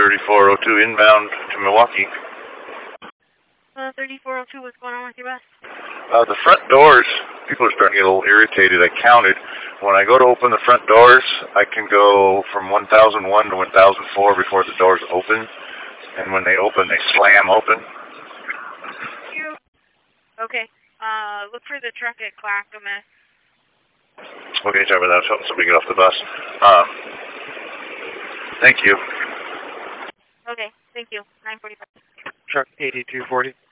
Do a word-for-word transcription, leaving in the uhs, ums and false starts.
thirty-four oh two inbound to Milwaukee. Uh, thirty-four oh two, what's going on with your bus? Uh, the front doors, people are starting to get a little irritated. I counted. When I go to open the front doors, I can go from one thousand one to one thousand four before the doors open. And when they open, they slam open. Okay. Uh, look for the truck at Clackamas. Okay, sorry about that. So somebody get off the bus. Um, thank you. Okay, thank you. nine forty-five. Truck eighty-two forty.